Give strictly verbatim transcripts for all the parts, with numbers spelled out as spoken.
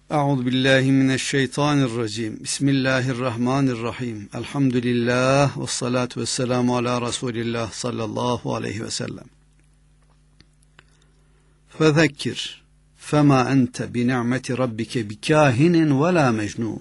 Euzu billahi mineşşeytanirracim. Bismillahirrahmanirrahim. Elhamdülillah ve salatu vesselamu ala Resulillah sallallahu aleyhi ve sellem. Fezekkir fema ente bi ni'meti rabbike bikahinin ve la mecnun.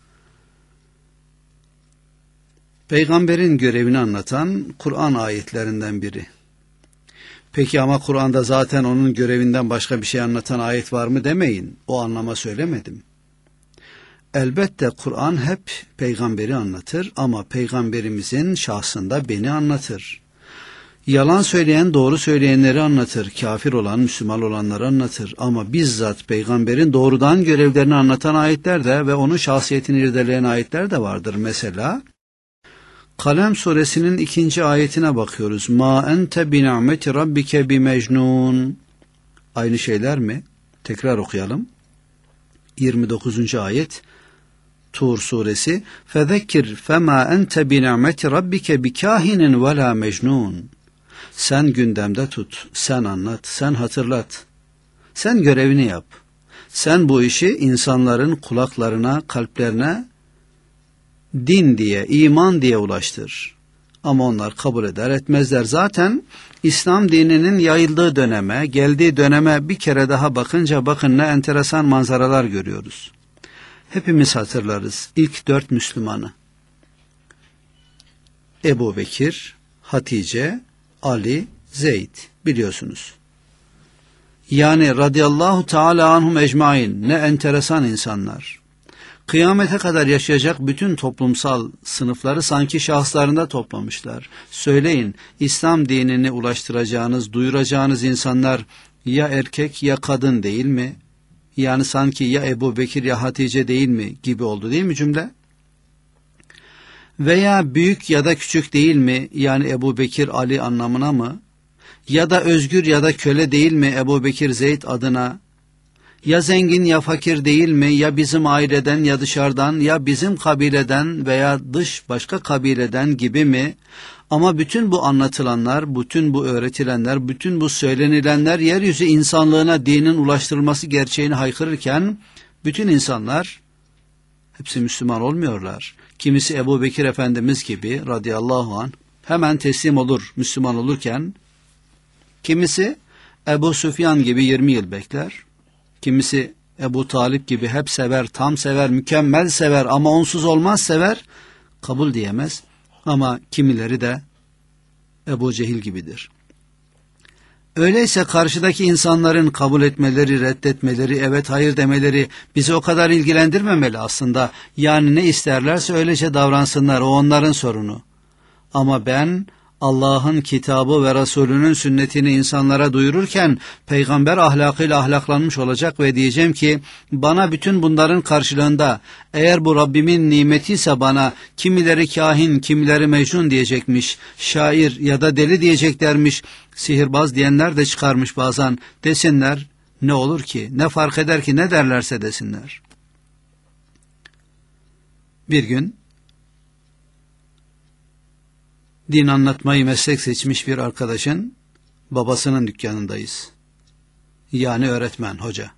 Peygamberin görevini anlatan Kur'an ayetlerinden biri. Peki ama Kur'an'da zaten onun görevinden başka bir şey anlatan ayet var mı demeyin. O anlama söylemedim. Elbette Kur'an hep peygamberi anlatır ama peygamberimizin şahsında beni anlatır. Yalan söyleyen doğru söyleyenleri anlatır. Kafir olan Müslüman olanları anlatır. Ama bizzat peygamberin doğrudan görevlerini anlatan ayetler de ve onun şahsiyetini irdeleyen ayetler de vardır. Mesela Kalem suresinin ikinci ayetine bakıyoruz. Ma ente bi ni'meti rabbike bi mecnun. Aynı şeyler mi? Tekrar okuyalım. yirmi dokuzuncu ayet Tur suresi. Fezekkir fema ente bi ni'meti rabbike bi kahinin ve la mecnun. Sen gündemde tut, sen anlat, sen hatırlat. Sen görevini yap. Sen bu işi insanların kulaklarına, kalplerine din diye, iman diye ulaştır. Ama onlar kabul eder etmezler. Zaten İslam dininin yayıldığı döneme, geldiği döneme bir kere daha bakınca bakın ne enteresan manzaralar görüyoruz. Hepimiz hatırlarız ilk dört Müslümanı. Ebu Bekir, Hatice, Ali, Zeyd biliyorsunuz. Yani radıyallahu teala anhum ecmain, ne enteresan insanlar. Kıyamete kadar yaşayacak bütün toplumsal sınıfları sanki şahıslarında toplamışlar. Söyleyin, İslam dinini ulaştıracağınız, duyuracağınız insanlar ya erkek ya kadın değil mi? Yani sanki ya Ebu Bekir ya Hatice değil mi gibi oldu değil mi cümle? Veya büyük ya da küçük değil mi? Yani Ebu Bekir Ali anlamına mı? Ya da özgür ya da köle değil mi Ebu Bekir Zeyd adına? Ya zengin ya fakir değil mi? Ya bizim aileden ya dışarıdan ya bizim kabileden veya dış başka kabileden gibi mi? Ama bütün bu anlatılanlar, bütün bu öğretilenler, bütün bu söylenilenler yeryüzü insanlığına dinin ulaştırılması gerçeğini haykırırken bütün insanlar hepsi Müslüman olmuyorlar. Kimisi Ebu Bekir Efendimiz gibi radıyallahu anh hemen teslim olur Müslüman olurken kimisi Ebu Süfyan gibi yirmi yıl bekler. Kimisi Ebu Talip gibi hep sever, tam sever, mükemmel sever ama onsuz olmaz sever, kabul diyemez. Ama kimileri de Ebu Cehil gibidir. Öyleyse karşıdaki insanların kabul etmeleri, reddetmeleri, evet hayır demeleri bizi o kadar ilgilendirmemeli aslında. Yani ne isterlerse öylece davransınlar, o onların sorunu. Ama ben Allah'ın kitabı ve Resulünün sünnetini insanlara duyururken peygamber ahlakıyla ahlaklanmış olacak ve diyeceğim ki bana bütün bunların karşılığında eğer bu Rabbimin nimetiyse bana kimileri kahin, kimileri mecnun diyecekmiş, şair ya da deli diyeceklermiş, sihirbaz diyenler de çıkarmış bazen, desinler ne olur ki, ne fark eder ki, ne derlerse desinler. Bir gün din anlatmayı meslek seçmiş bir arkadaşın babasının dükkanındayız. Yani öğretmen, hoca.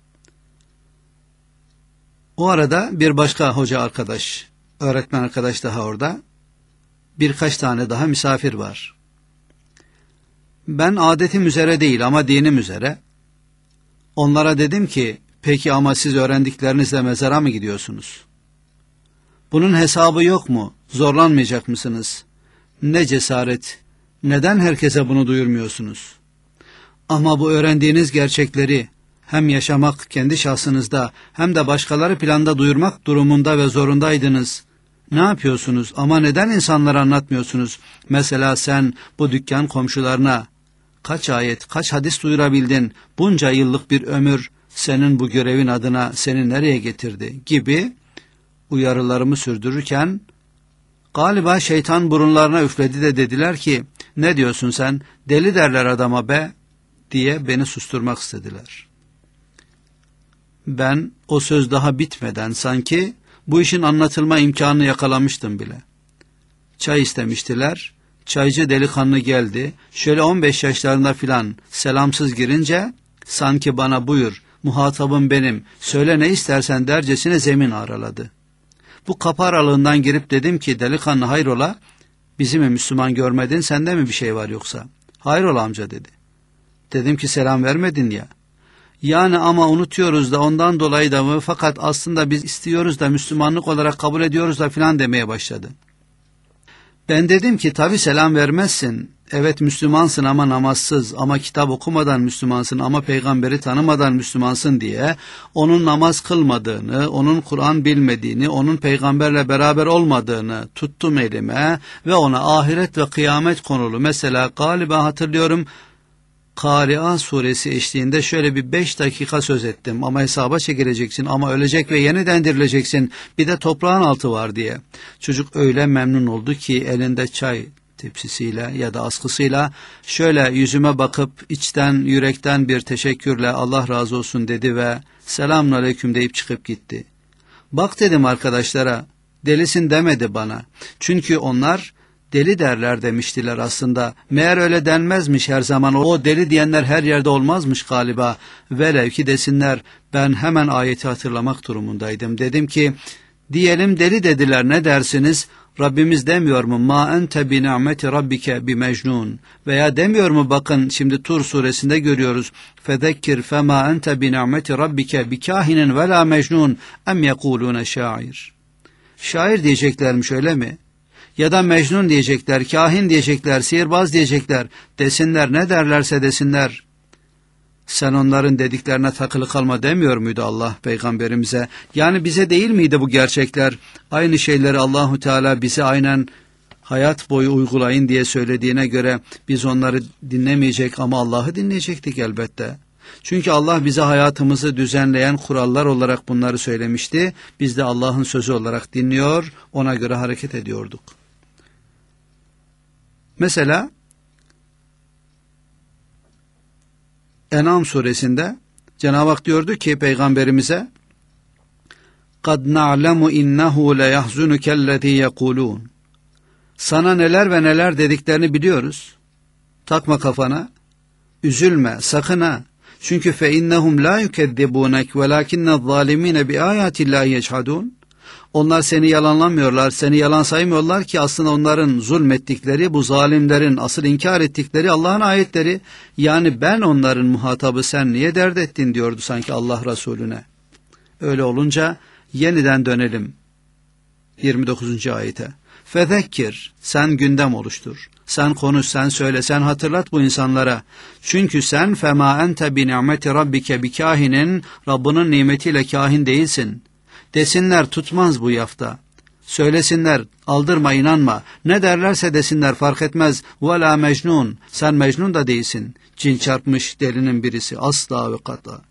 O arada bir başka hoca arkadaş, öğretmen arkadaş daha orada. Birkaç tane daha misafir var. Ben adetim üzere değil ama dinim üzere. Onlara dedim ki, peki ama siz öğrendiklerinizle mezara mı gidiyorsunuz? Bunun hesabı yok mu? Zorlanmayacak mısınız? Ne cesaret, neden herkese bunu duyurmuyorsunuz? Ama bu öğrendiğiniz gerçekleri hem yaşamak kendi şahsınızda hem de başkaları planda duyurmak durumunda ve zorundaydınız. Ne yapıyorsunuz ama neden insanlara anlatmıyorsunuz? Mesela sen bu dükkan komşularına kaç ayet, kaç hadis duyurabildin? Bunca yıllık bir ömür senin bu görevin adına seni nereye getirdi gibi uyarılarımı sürdürürken galiba şeytan burunlarına üfledi de dediler ki ne diyorsun sen, deli derler adama be diye beni susturmak istediler. Ben o söz daha bitmeden sanki bu işin anlatılma imkanını yakalamıştım bile. Çay istemiştiler, çaycı delikanlı geldi, şöyle on beş yaşlarında filan selamsız girince sanki bana buyur muhatabım benim, söyle ne istersen dercesine zemin araladı. Bu kapı aralığından girip dedim ki, delikanlı hayrola, bizi mi Müslüman görmedin, sende mi bir şey var yoksa? Hayrola amca dedi. Dedim ki selam vermedin ya. Yani ama unutuyoruz da ondan dolayı da mı, fakat aslında biz istiyoruz da Müslümanlık olarak kabul ediyoruz da filan demeye başladı. Ben dedim ki tabi selam vermezsin. Evet Müslümansın ama namazsız, ama kitap okumadan Müslümansın, ama peygamberi tanımadan Müslümansın diye onun namaz kılmadığını, onun Kur'an bilmediğini, onun peygamberle beraber olmadığını tuttum elime ve ona ahiret ve kıyamet konulu, mesela galiba hatırlıyorum Kari'a suresi eşliğinde şöyle bir beş dakika söz ettim. Ama hesaba çekileceksin, ama ölecek ve yeniden dirileceksin, bir de toprağın altı var diye. Çocuk öyle memnun oldu ki elinde çay tepsisiyle ya da askısıyla şöyle yüzüme bakıp içten yürekten bir teşekkürle Allah razı olsun dedi ve selamun aleyküm deyip çıkıp gitti. Bak dedim arkadaşlara, delisin demedi bana. Çünkü onlar deli derler demiştiler aslında. Meğer öyle denmezmiş her zaman. O deli diyenler her yerde olmazmış galiba. Velev ki desinler, ben hemen ayeti hatırlamak durumundaydım. Dedim ki, diyelim deli dediler, ne dersiniz? Rabbimiz demiyor mu? Ma ente bi ni'meti rabbike bi mecnun. Veya demiyor mu? Bakın şimdi Tur suresinde görüyoruz. Fezekkir fema ente bi ni'meti rabbike bi kahinin ve la mecnun em yekulune şair. Şair diyeceklermiş, öyle mi? Ya da mecnun diyecekler, kahin diyecekler, sihirbaz diyecekler. Desinler, ne derlerse desinler. Sen onların dediklerine takılı kalma demiyor muydu Allah peygamberimize? Yani bize değil miydi bu gerçekler? Aynı şeyleri Allahu Teala bize aynen hayat boyu uygulayın diye söylediğine göre biz onları dinlemeyecek ama Allah'ı dinleyecektik elbette. Çünkü Allah bize hayatımızı düzenleyen kurallar olarak bunları söylemişti. Biz de Allah'ın sözü olarak dinliyor, ona göre hareket ediyorduk. Mesela En'am suresinde Cenab-ı Hak diyordu ki peygamberimize, قَدْ نَعْلَمُ اِنَّهُ لَيَحْزُنُكَ الَّذ۪ي يَقُولُونَ. Sana neler ve neler dediklerini biliyoruz. Takma kafana, üzülme, sakın ha. Çünkü فَاِنَّهُمْ لَا يُكَذِّبُونَكْ وَلَاكِنَّ الظَّالِم۪ينَ بِآيَاتِ اللّٰهِ يَجْحَدُونَ. Onlar seni yalanlamıyorlar, seni yalan saymıyorlar ki aslında onların zulmettikleri, bu zalimlerin asıl inkar ettikleri Allah'ın ayetleri. Yani ben onların muhatabı, sen niye dert ettin diyordu sanki Allah Resulüne. Öyle olunca yeniden dönelim yirmi dokuzuncu ayete. Fezekkir, sen gündem oluştur. Sen konuş, sen söyle, sen hatırlat bu insanlara. Çünkü sen fema ente bi ni'meti rabbike bi kahinin, Rabbinin nimetiyle kahin değilsin. Desinler, tutmaz bu yafta. Söylesinler, aldırma, inanma. Ne derlerse desinler, fark etmez. Vela mecnun, sen mecnun da değilsin. Cin çarpmış delinin birisi, asla ve kata.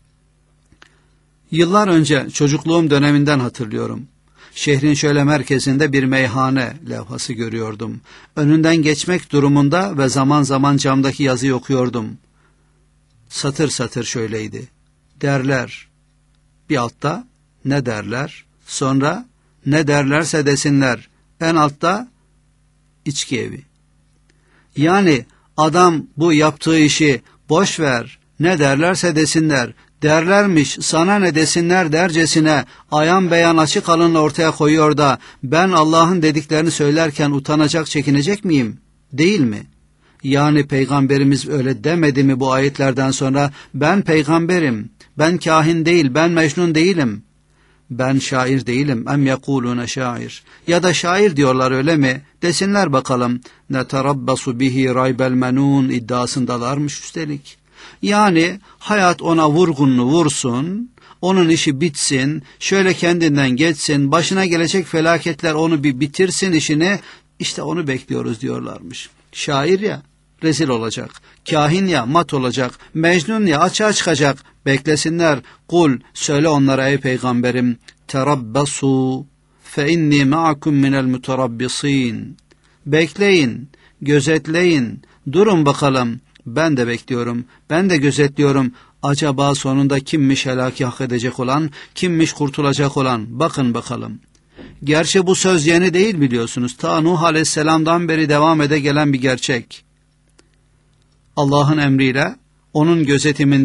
Yıllar önce çocukluğum döneminden hatırlıyorum. Şehrin şöyle merkezinde bir meyhane levhası görüyordum. Önünden geçmek durumunda ve zaman zaman camdaki yazıyı okuyordum. Satır satır şöyleydi. Derler. Bir altta ne derler? Sonra ne derlerse desinler. En altta içki evi. Yani adam bu yaptığı işi boş ver, ne derlerse desinler. Derlermiş, sana ne desinler dercesine ayan beyan açık alınla ortaya koyuyor da ben Allah'ın dediklerini söylerken utanacak, çekinecek miyim? Değil mi? Yani peygamberimiz öyle demedi mi bu ayetlerden sonra? Ben peygamberim, ben kahin değil, ben mecnun değilim. Ben şair değilim. Em yekulune şair. Ya da şair diyorlar, öyle mi? Desinler bakalım. Neterabbasu bihi raybel menun iddiasındalarmış üstelik. Yani hayat ona vurgununu vursun, onun işi bitsin, şöyle kendinden geçsin, başına gelecek felaketler onu bir bitirsin işini, işte onu bekliyoruz diyorlarmış. Şair ya, rezil olacak. Kahin ya, mat olacak. Mecnun ya, açığa çıkacak. Beklesinler. Kul, söyle onlara ey peygamberim. Terabbasu fe inni ma'akum minel muterabbisin. Bekleyin, gözetleyin, durun bakalım. Ben de bekliyorum, ben de gözetliyorum. Acaba sonunda kimmiş helaki hak edecek olan, kimmiş kurtulacak olan? Bakın bakalım. Gerçi bu söz yeni değil biliyorsunuz. Ta Nuh Aleyhisselam'dan beri devam ede gelen bir gerçek. Allah'ın emriyle, onun gözetiminde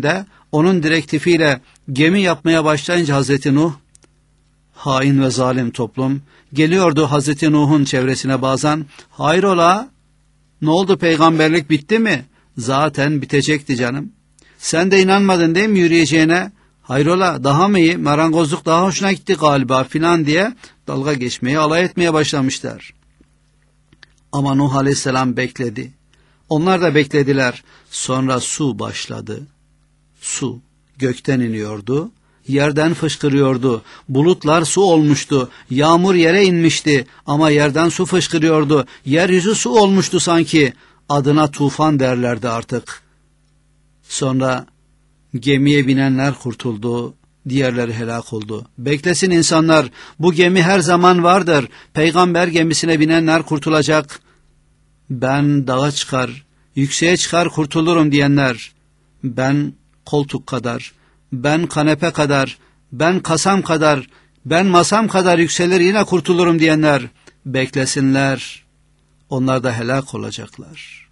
onun direktifiyle gemi yapmaya başlayınca Hazreti Nuh, hain ve zalim toplum, geliyordu Hazreti Nuh'un çevresine bazen, hayrola, ne oldu, peygamberlik bitti mi? Zaten bitecekti canım. Sen de inanmadın değil mi yürüyeceğine? Hayrola, daha mı iyi, marangozluk daha hoşuna gitti galiba filan diye dalga geçmeye, alay etmeye başlamışlar. Ama Nuh Aleyhisselam bekledi. Onlar da beklediler. Sonra su başladı. Su gökten iniyordu, yerden fışkırıyordu. Bulutlar su olmuştu. Yağmur yere inmişti ama yerden su fışkırıyordu. Yeryüzü su olmuştu sanki. Adına tufan derlerdi artık. Sonra gemiye binenler kurtuldu, diğerleri helak oldu. Beklesin insanlar, bu gemi her zaman vardır. Peygamber gemisine binenler kurtulacak. Ben dağa çıkar, yükseğe çıkar kurtulurum diyenler, ben koltuk kadar, ben kanepe kadar, ben kasam kadar, ben masam kadar yükselir yine kurtulurum diyenler, beklesinler, onlar da helak olacaklar.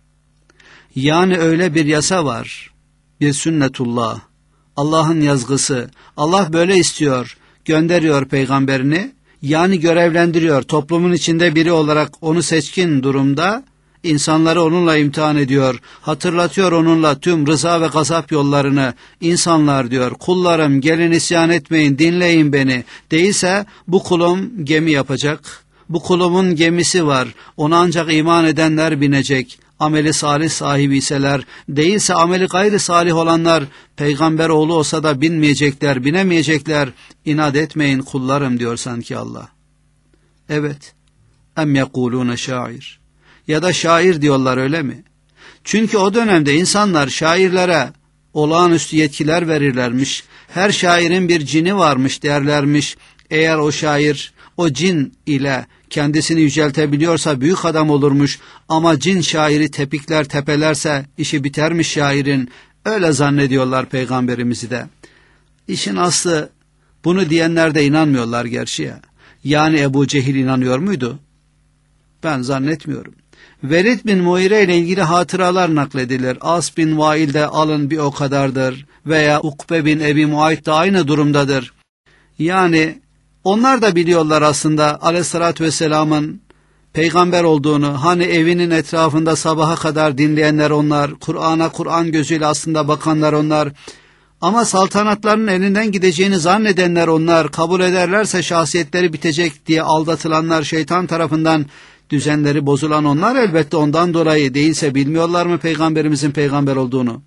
Yani öyle bir yasa var, bir sünnetullah, Allah'ın yazgısı, Allah böyle istiyor, gönderiyor peygamberini, yani görevlendiriyor, toplumun içinde biri olarak onu seçkin durumda, İnsanları onunla imtihan ediyor, hatırlatıyor onunla tüm rıza ve gazap yollarını. İnsanlar diyor, kullarım gelin isyan etmeyin, dinleyin beni. Değilse bu kulum gemi yapacak, bu kulumun gemisi var, ona ancak iman edenler binecek. Ameli salih sahibi iseler, değilse ameli gayri salih olanlar, peygamber oğlu olsa da binmeyecekler, binemeyecekler. İnat etmeyin kullarım diyor sanki Allah. Evet, em yekulune şair. Ya da şair diyorlar, öyle mi? Çünkü o dönemde insanlar şairlere olağanüstü yetkiler verirlermiş. Her şairin bir cini varmış derlermiş. Eğer o şair o cin ile kendisini yüceltebiliyorsa büyük adam olurmuş. Ama cin şairi tepikler tepelerse işi bitermiş şairin. Öyle zannediyorlar peygamberimizi de. İşin aslı, bunu diyenler de inanmıyorlar gerçi ya. Yani Ebu Cehil inanıyor muydu? Ben zannetmiyorum. Velid bin Muire ile ilgili hatıralar nakledilir. As bin Vail de alın bir o kadardır. Veya Ukbe bin Ebi Muayt da aynı durumdadır. Yani onlar da biliyorlar aslında Aleyhisselatü Vesselam'ın peygamber olduğunu. Hani evinin etrafında sabaha kadar dinleyenler onlar. Kur'an'a Kur'an gözüyle aslında bakanlar onlar. Ama saltanatlarının elinden gideceğini zannedenler onlar. Kabul ederlerse şahsiyetleri bitecek diye aldatılanlar, şeytan tarafından düzenleri bozulan onlar, elbette ondan dolayı. Değilse bilmiyorlar mı peygamberimizin peygamber olduğunu?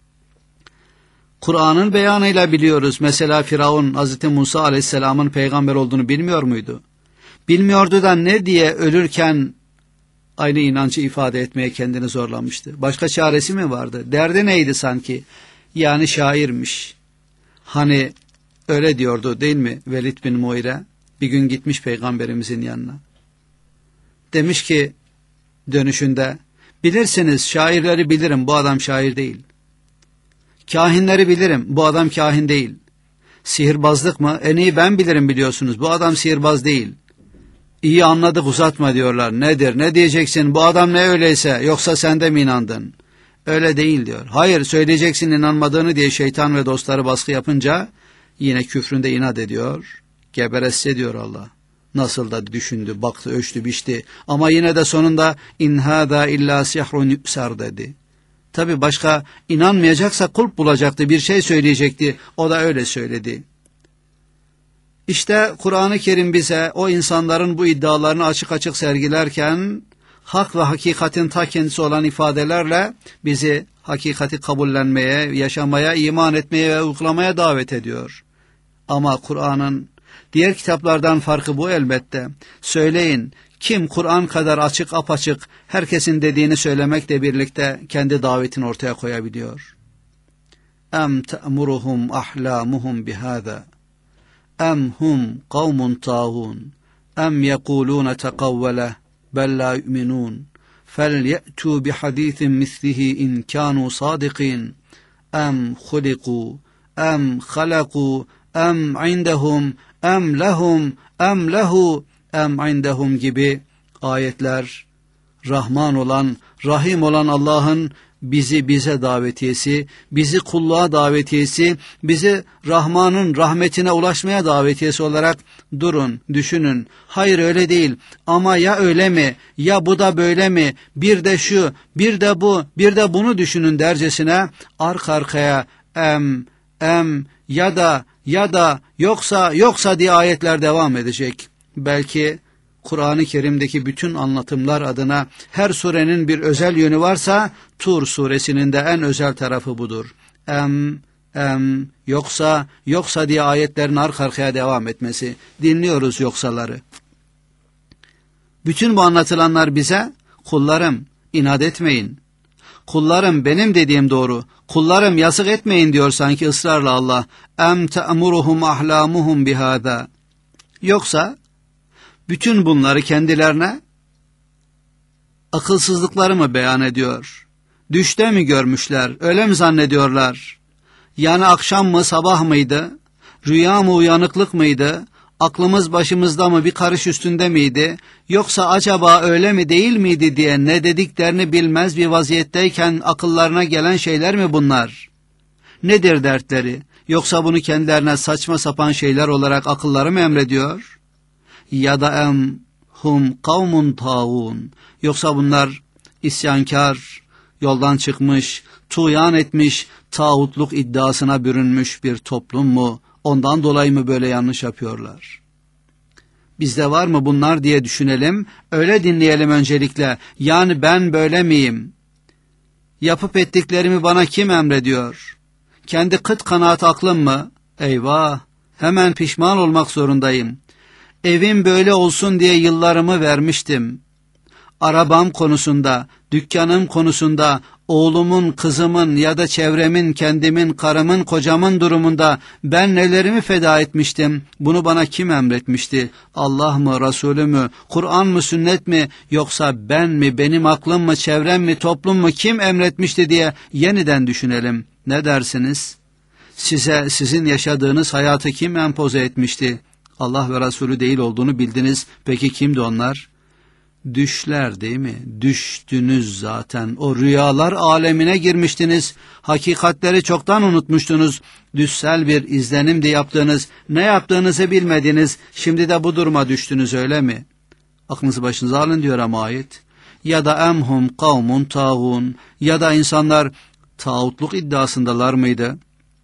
Kur'an'ın beyanıyla biliyoruz. Mesela Firavun Hazreti Musa Aleyhisselam'ın peygamber olduğunu bilmiyor muydu? Bilmiyordu da ne diye ölürken aynı inancı ifade etmeye kendini zorlamıştı? Başka çaresi mi vardı? Derdi neydi sanki? Yani şairmiş. Hani öyle diyordu değil mi Velid bin Muire? Bir gün gitmiş peygamberimizin yanına. Demiş ki dönüşünde, bilirsiniz şairleri bilirim, bu adam şair değil. Kahinleri bilirim, bu adam kahin değil. Sihirbazlık mı? En iyi ben bilirim biliyorsunuz, bu adam sihirbaz değil. İyi anladık, uzatma diyorlar. Nedir, ne diyeceksin, bu adam ne öyleyse, yoksa sen de mi inandın? Öyle değil diyor. Hayır, söyleyeceksin inanmadığını diye şeytan ve dostları baskı yapınca yine küfründe inat ediyor. Geberesse diyor Allah. Nasıl da düşündü, baktı, ölçtü, biçti. Ama yine de sonunda in hâzâ illâ sihrun yüksar dedi. Tabi başka inanmayacaksa kulp bulacaktı, bir şey söyleyecekti. O da öyle söyledi. İşte Kur'an-ı Kerim bize o insanların bu iddialarını açık açık sergilerken hak ve hakikatin ta kendisi olan ifadelerle bizi hakikati kabullenmeye, yaşamaya, iman etmeye ve uygulamaya davet ediyor. Ama Kur'an'ın diğer kitaplardan farkı bu elbette. Söyleyin, kim Kur'an kadar açık apaçık herkesin dediğini söylemekle birlikte kendi davetini ortaya koyabiliyor? Em te'muruhum ahlamuhum bihâzâ em hum kavmun tâhûn em yekulûne tekavvele bel la yu'minûn fel ye'tû bihadîthin mislihi in kânû sâdikîn em hulikû em halakû em indehum em lehum em lehu em indehum gibi ayetler Rahman olan, Rahim olan Allah'ın bizi bize davetiyesi, bizi kulluğa davetiyesi, bizi Rahman'ın rahmetine ulaşmaya davetiyesi olarak durun, düşünün. Hayır öyle değil ama ya öyle mi, ya bu da böyle mi, bir de şu, bir de bu, bir de bunu düşünün dercesine arka arkaya em, em ya da ya da yoksa yoksa diye ayetler devam edecek. Belki Kur'an-ı Kerim'deki bütün anlatımlar adına her surenin bir özel yönü varsa Tur suresinin de en özel tarafı budur. Em, em, yoksa, yoksa diye ayetlerin arka arkaya devam etmesi. Dinliyoruz yoksaları. Bütün bu anlatılanlar bize kullarım inat etmeyin. Kullarım benim dediğim doğru. Kullarım yazık etmeyin diyor sanki ısrarla Allah. Em te'muruhum ahlamuhum bihâzâ. Yoksa bütün bunları kendilerine akılsızlıkları mı beyan ediyor? Düşte mi görmüşler? Öyle mi zannediyorlar? Yani akşam mı sabah mıydı? Rüya mı uyanıklık mıydı? Aklımız başımızda mı bir karış üstünde miydi? Yoksa acaba öyle mi değil miydi diye ne dediklerini bilmez bir vaziyetteyken akıllarına gelen şeyler mi bunlar? Nedir dertleri? Yoksa bunu kendilerine saçma sapan şeyler olarak akılları mı emrediyor? Ya da em hum kavmun tağun. Yoksa bunlar isyankar, yoldan çıkmış, tuğyan etmiş, tağutluk iddiasına bürünmüş bir toplum mu? Ondan dolayı mı böyle yanlış yapıyorlar? Bizde var mı bunlar diye düşünelim, öyle dinleyelim öncelikle. Yani ben böyle miyim? Yapıp ettiklerimi bana kim emrediyor? Kendi kıt kanaat aklım mı? Eyvah, hemen pişman olmak zorundayım. Evim böyle olsun diye yıllarımı vermiştim. Arabam konusunda, dükkanım konusunda, oğlumun, kızımın ya da çevremin, kendimin, karımın, kocamın durumunda ben nelerimi feda etmiştim? Bunu bana kim emretmişti? Allah mı, Resulü mü, Kur'an mı, sünnet mi, yoksa ben mi, benim aklım mı, çevrem mi, toplum mu, kim emretmişti diye yeniden düşünelim. Ne dersiniz? Size, sizin yaşadığınız hayatı kim empoze etmişti? Allah ve Resulü değil olduğunu bildiniz. Peki kimdi onlar? Düşler değil mi? Düştünüz zaten. O rüyalar alemine girmiştiniz. Hakikatleri çoktan unutmuştunuz. Düşsel bir izlenim de yaptığınız, ne yaptığınızı bilmediniz. Şimdi de bu duruma düştünüz öyle mi? Aklınızı başınıza alın diyor ama ayet. Ya da emhum kavmun tağun. Ya da insanlar tağutluk iddiasındalar mıydı?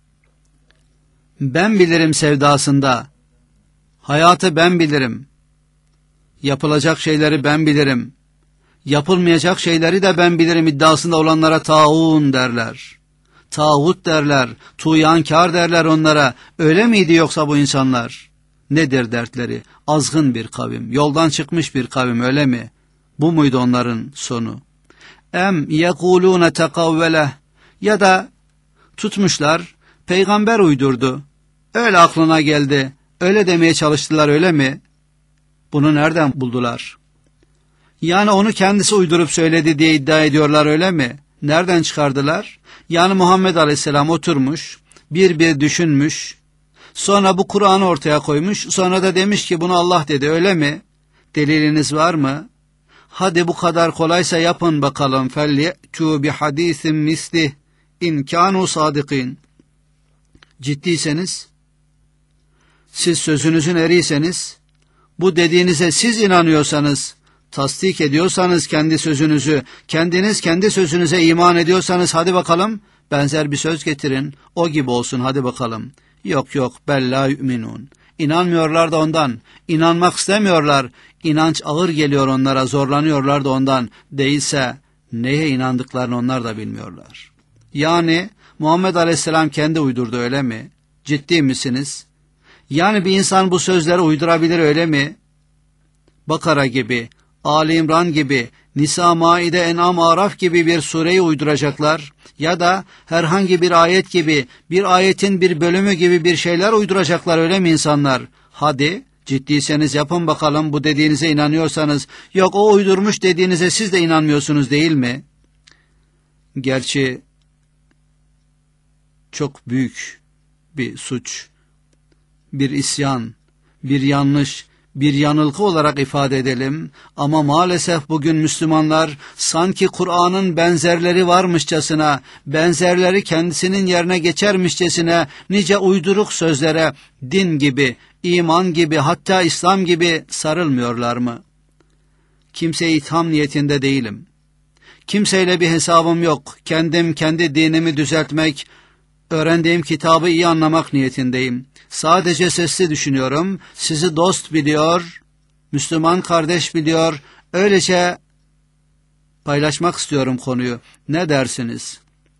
Ben bilirim sevdasında. Hayatı ben bilirim. Yapılacak şeyleri ben bilirim. Yapılmayacak şeyleri de ben bilirim iddiasında olanlara tağun derler. Tağut derler, tuğyankar derler onlara. Öyle miydi yoksa bu insanlar? Nedir dertleri? Azgın bir kavim, yoldan çıkmış bir kavim öyle mi? Bu muydu onların sonu? Em yekulune tekavvele. Ya da tutmuşlar, peygamber uydurdu. Öyle aklına geldi. Öyle demeye çalıştılar öyle mi? Bunu nereden buldular? Yani onu kendisi uydurup söyledi diye iddia ediyorlar öyle mi? Nereden çıkardılar? Yani Muhammed Aleyhisselam oturmuş, bir bir düşünmüş, sonra bu Kur'an'ı ortaya koymuş, sonra da demiş ki bunu Allah dedi öyle mi? Deliliniz var mı? Hadi bu kadar kolaysa yapın bakalım. فَلْيَأْتُوا بِحَد۪يثٍ مِسْلِهِ اِنْ كَانُوا صَادِقِينَ. Ciddiyseniz, siz sözünüzün eriyseniz, bu dediğinize siz inanıyorsanız, tasdik ediyorsanız kendi sözünüzü, kendiniz kendi sözünüze iman ediyorsanız hadi bakalım benzer bir söz getirin, o gibi olsun hadi bakalım. Yok yok bella yu'minun. İnanmıyorlar da ondan, inanmak istemiyorlar, inanç ağır geliyor onlara, zorlanıyorlar da ondan, değilse neye inandıklarını onlar da bilmiyorlar. Yani Muhammed Aleyhisselam kendi uydurdu öyle mi? Ciddi misiniz? Yani bir insan bu sözleri uydurabilir öyle mi? Bakara gibi, Ali İmran gibi, Nisa, Maide, En'am, Araf gibi bir sureyi uyduracaklar ya da herhangi bir ayet gibi, bir ayetin bir bölümü gibi bir şeyler uyduracaklar öyle mi insanlar? Hadi ciddiyseniz yapın bakalım, bu dediğinize inanıyorsanız. Yok o uydurmuş dediğinize siz de inanmıyorsunuz değil mi? Gerçi çok büyük bir suç, bir isyan, bir yanlış, bir yanılgı olarak ifade edelim ama maalesef bugün Müslümanlar sanki Kur'an'ın benzerleri varmışçasına, benzerleri kendisinin yerine geçermişçesine nice uyduruk sözlere din gibi, iman gibi, hatta İslam gibi sarılmıyorlar mı? Kimseyi itham niyetinde değilim. Kimseyle bir hesabım yok. Kendim kendi dinimi düzeltmek, öğrendiğim kitabı iyi anlamak niyetindeyim. Sadece sesli düşünüyorum. Sizi dost biliyor, Müslüman kardeş biliyor. Öylece paylaşmak istiyorum konuyu. Ne dersiniz?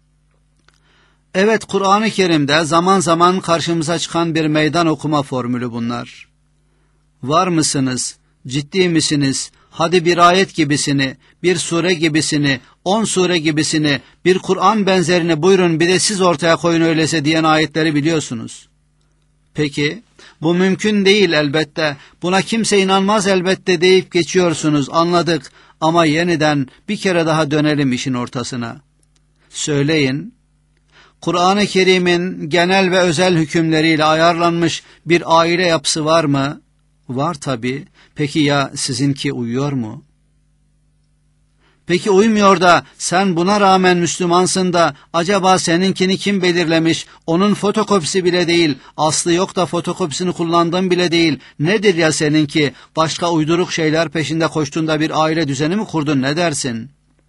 Evet, Kur'an-ı Kerim'de zaman zaman karşımıza çıkan bir meydan okuma formülü bunlar. Var mısınız? Ciddi misiniz? Hadi bir ayet gibisini, bir sure gibisini, on sure gibisini, bir Kur'an benzerini buyurun bir de siz ortaya koyun öyleyse diyen ayetleri biliyorsunuz. Peki, bu mümkün değil elbette, buna kimse inanmaz elbette deyip geçiyorsunuz, anladık ama yeniden bir kere daha dönelim işin ortasına. Söyleyin, Kur'an-ı Kerim'in genel ve özel hükümleriyle ayarlanmış bir aile yapısı var mı? Var tabii. Peki ya sizinki uyuyor mu? Peki uymuyor da sen buna rağmen Müslümansın da acaba seninkini kim belirlemiş? Onun fotokopisi bile değil, aslı yok da fotokopisini kullandığın bile değil. Nedir ya seninki? Başka uyduruk şeyler peşinde koştuğunda bir aile düzeni mi kurdun, ne dersin?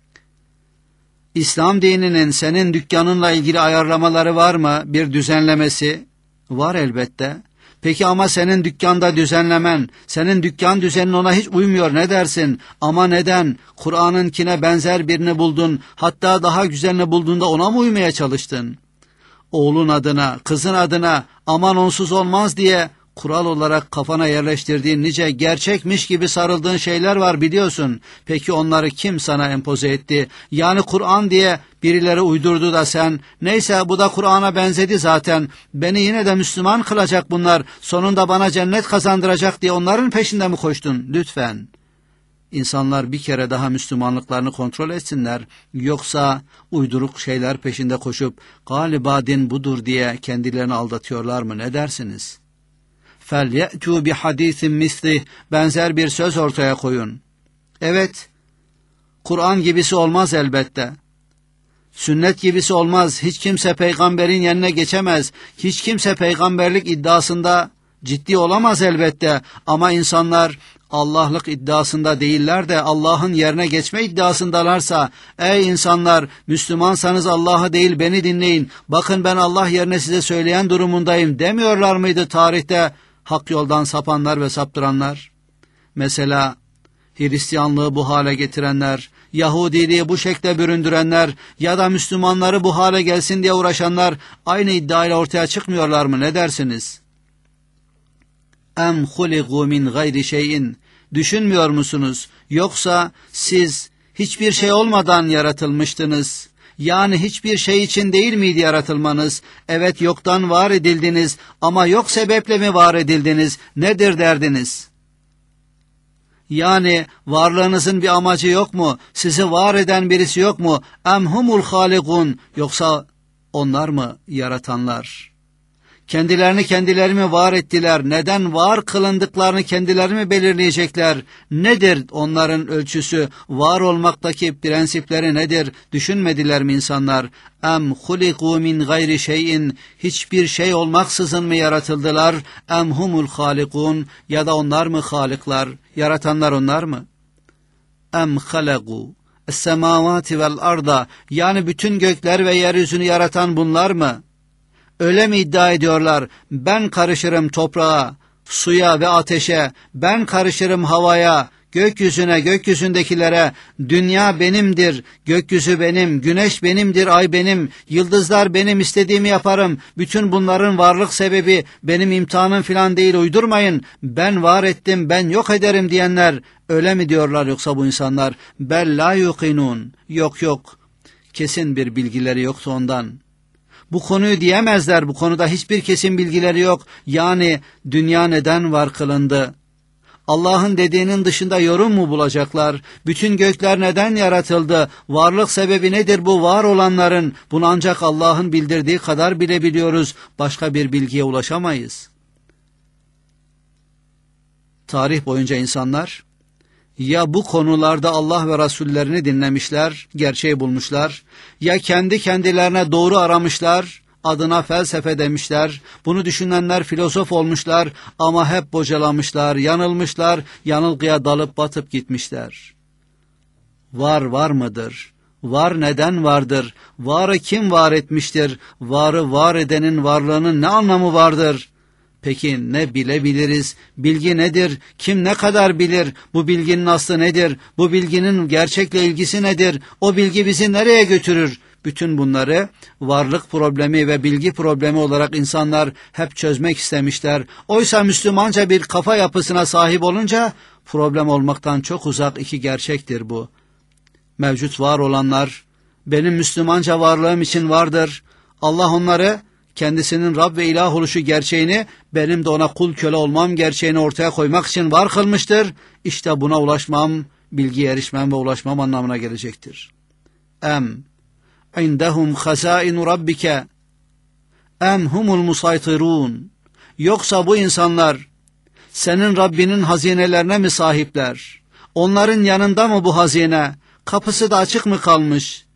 İslam dininin senin dükkanınla ilgili ayarlamaları var mı? Bir düzenlemesi? Var elbette. Peki ama senin dükkanda düzenlemen, senin dükkan düzenin ona hiç uymuyor, ne dersin? Ama neden? Kur'an'ınkine benzer birini buldun, hatta daha güzelini bulduğunda ona mı uymaya çalıştın? Oğlun adına, kızın adına aman onsuz olmaz diye kural olarak kafana yerleştirdiğin nice gerçekmiş gibi sarıldığın şeyler var biliyorsun. Peki onları kim sana empoze etti? Yani Kur'an diye birileri uydurdu da sen, neyse bu da Kur'an'a benzedi zaten, beni yine de Müslüman kılacak bunlar, sonunda bana cennet kazandıracak diye onların peşinde mi koştun? Lütfen. İnsanlar bir kere daha Müslümanlıklarını kontrol etsinler. Yoksa uyduruk şeyler peşinde koşup galiba din budur diye kendilerini aldatıyorlar mı? Ne dersiniz? فَلْيَأْتُوا بِحَد۪يثٍ مِثْلِهِ benzer bir söz ortaya koyun. Evet, Kur'an gibisi olmaz elbette. Sünnet gibisi olmaz. Hiç kimse peygamberin yerine geçemez. Hiç kimse peygamberlik iddiasında ciddi olamaz elbette. Ama insanlar Allah'lık iddiasında değiller de Allah'ın yerine geçme iddiasındalarsa, ey insanlar, Müslümansanız Allah'ı değil beni dinleyin, bakın ben Allah yerine size söyleyen durumundayım demiyorlar mıydı tarihte hak yoldan sapanlar ve saptıranlar? Mesela Hristiyanlığı bu hale getirenler, Yahudiliği bu şekle büründürenler ya da Müslümanları bu hale gelsin diye uğraşanlar aynı iddiayla ortaya çıkmıyorlar mı? Ne dersiniz? Em huligu min gayri şeyin. Düşünmüyor musunuz? Yoksa siz hiçbir şey olmadan yaratılmıştınız. Yani hiçbir şey için değil miydi yaratılmanız? Evet, yoktan var edildiniz ama yok sebeple mi var edildiniz? Nedir derdiniz? Yani varlığınızın bir amacı yok mu? Sizi var eden birisi yok mu? Em humul halikun. Yoksa onlar mı yaratanlar? Kendilerini kendileri mi var ettiler? Neden var kılındıklarını kendileri mi belirleyecekler? Nedir onların ölçüsü? Var olmaktaki prensipleri nedir? Düşünmediler mi insanlar? Em huliku min gayri şeyin. Hiçbir şey olmaksızın mı yaratıldılar? Em humul halikun. Ya da onlar mı haliklar? Yaratanlar onlar mı? Em halagu es-semavati vel arda. Yani bütün gökler ve yeryüzünü yaratan bunlar mı? Öyle mi iddia ediyorlar? Ben karışırım toprağa, suya ve ateşe, ben karışırım havaya, gökyüzüne, gökyüzündekilere, dünya benimdir, gökyüzü benim, güneş benimdir, ay benim, yıldızlar benim, istediğimi yaparım, bütün bunların varlık sebebi benim imtihanım filan değil, uydurmayın, ben var ettim, ben yok ederim diyenler, öyle mi diyorlar yoksa bu insanlar? Bel la yuqinun. Yok yok, kesin bir bilgileri yoktu ondan. Bu konuyu diyemezler, bu konuda hiçbir kesin bilgileri yok. Yani dünya neden var kılındı? Allah'ın dediğinin dışında yorum mu bulacaklar? Bütün gökler neden yaratıldı? Varlık sebebi nedir bu var olanların? Bunu ancak Allah'ın bildirdiği kadar bilebiliyoruz. Başka bir bilgiye ulaşamayız. tarih boyunca insanlar ya bu konularda Allah ve Resullerini dinlemişler, gerçeği bulmuşlar, ya kendi kendilerine doğru aramışlar, adına felsefe demişler, bunu düşünenler filozof olmuşlar ama hep bocalamışlar, yanılmışlar, yanılgıya dalıp batıp gitmişler. Var var mıdır? Var neden vardır? Varı kim var etmiştir? Varı var edenin varlığının ne anlamı vardır? Peki ne bilebiliriz? Bilgi nedir? Kim ne kadar bilir? Bu bilginin aslı nedir? Bu bilginin gerçekle ilgisi nedir? O bilgi bizi nereye götürür? Bütün bunları varlık problemi ve bilgi problemi olarak insanlar hep çözmek istemişler. Oysa Müslümanca bir kafa yapısına sahip olunca problem olmaktan çok uzak iki gerçektir bu. Mevcut var olanlar benim Müslümanca varlığım için vardır. Allah onları kendisinin Rab ve ilah oluşu gerçeğini, benim de ona kul köle olmam gerçeğini ortaya koymak için var kılmıştır. İşte buna ulaşmam, bilgiye erişmem ve ulaşmam anlamına gelecektir. Em indehum hazainu rabbike em humul musaytirun. Yoksa bu insanlar senin Rabbinin hazinelerine mi sahipler? Onların yanında mı bu hazine? Kapısı da açık mı kalmış?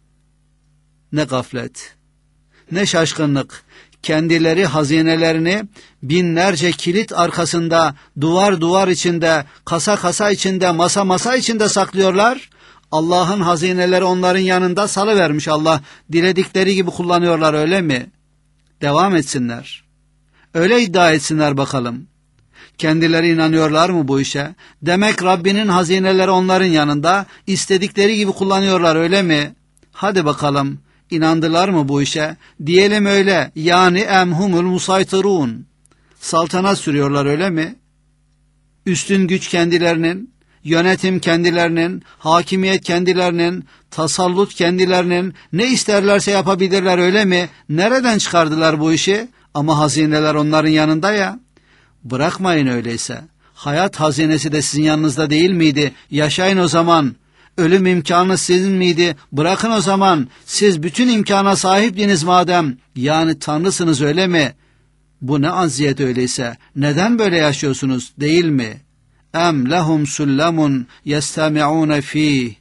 Ne gaflet, ne şaşkınlık. Kendileri hazinelerini binlerce kilit arkasında, duvar duvar içinde, kasa kasa içinde, masa masa içinde saklıyorlar. Allah'ın hazineleri onların yanında salıvermiş Allah. Diledikleri gibi kullanıyorlar, öyle mi? Devam etsinler. Öyle iddia etsinler bakalım. Kendileri inanıyorlar mı bu işe? Demek Rabbinin hazineleri onların yanında, istedikleri gibi kullanıyorlar, öyle mi? Hadi bakalım, inandılar mı bu işe? Diyelim öyle, yani emhumul musaytirun. Saltanat sürüyorlar, öyle mi? Üstün güç kendilerinin, yönetim kendilerinin, hakimiyet kendilerinin, tasallut kendilerinin, ne isterlerse yapabilirler, öyle mi? Nereden çıkardılar bu işi? Ama hazineler onların yanında ya. Bırakmayın öyleyse. Hayat hazinesi de sizin yanınızda değil miydi? Yaşayın o zaman. Ölüm imkanı sizin miydi? Bırakın o zaman. Siz bütün imkana sahiptiniz madem. Yani Tanrısınız, öyle mi? Bu ne aziyet öyleyse. Neden böyle yaşıyorsunuz, değil mi? Em lehum sullamun yestami'un fih.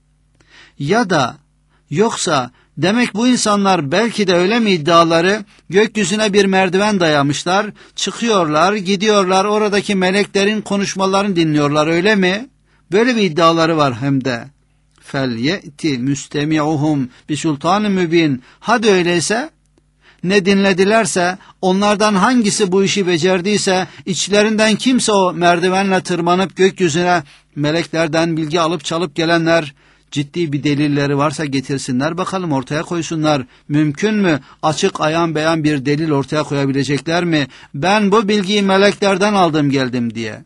Ya da yoksa demek bu insanlar belki de öyle mi iddiaları, gökyüzüne bir merdiven dayamışlar, çıkıyorlar, gidiyorlar, oradaki meleklerin konuşmalarını dinliyorlar, öyle mi? Böyle bir iddiaları var hem de. Fel ye'ti müstemi'uhum bi sultanı mübin. Hadi öyleyse, ne dinledilerse, onlardan hangisi bu işi becerdiyse, içlerinden kimse o merdivenle tırmanıp gökyüzüne meleklerden bilgi alıp çalıp gelenler, ciddi bir delilleri varsa getirsinler bakalım, ortaya koysunlar. Mümkün mü? Açık ayan beyan bir delil ortaya koyabilecekler mi? Ben bu bilgiyi meleklerden aldım geldim diye.